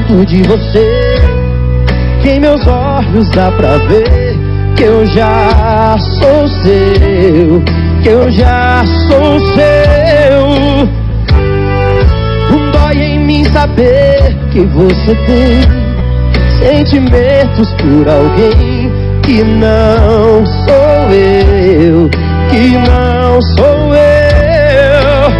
perto de você, que em meus olhos dá pra ver que eu já sou seu, que eu já sou seu. Dói em mim saber que você tem sentimentos por alguém que não sou eu, que não sou eu.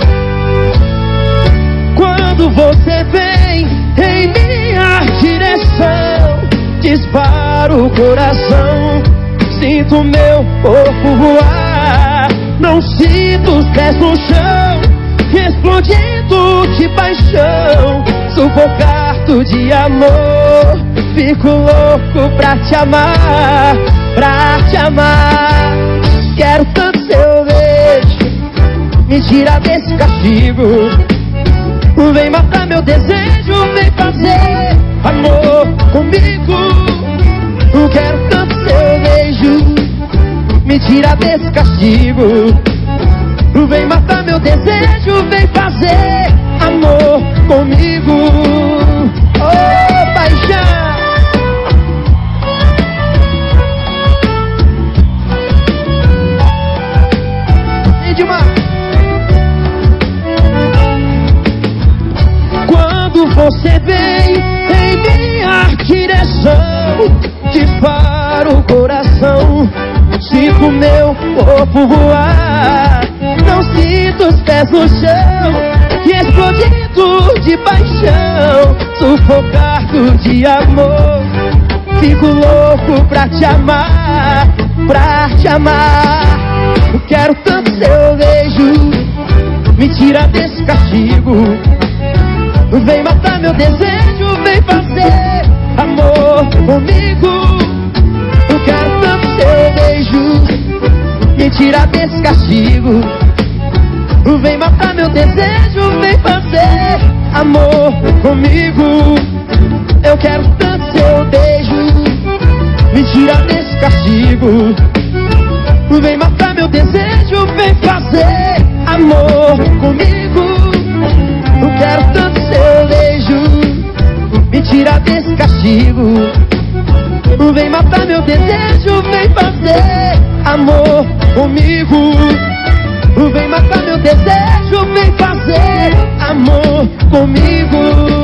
Quando você vem em minha direção, disparo o coração, sinto meu corpo voar, não sinto os pés no chão, explodindo de paixão, sufocado de amor. Fico louco pra te amar, pra te amar. Quero tanto seu beijo, me tira desse castigo. Vem matar meu desejo, vem fazer amor comigo. Quero tanto seu beijo, me tira desse castigo. Vem matar meu desejo, vem fazer amor comigo. Oh, paixão! Quando você vem em minha direção, disparo o coração, sinto meu corpo voar, não sinto os pés no chão, explodindo de paixão, sufocado de amor. Fico louco pra te amar, pra te amar. Eu quero tanto seu beijo, me tira desse castigo. Vem matar meu desejo, vem fazer amor comigo. Eu quero tanto seu beijo, me tira desse castigo. Vem matar meu desejo, vem fazer amor comigo. Eu quero tanto seu beijo, me tira desse castigo. Vem matar meu desejo, vem fazer amor comigo. Eu quero tanto seu beijo, me tira desse castigo. Vem matar meu desejo, vem fazer amor comigo. Vem matar meu desejo, vem fazer amor comigo.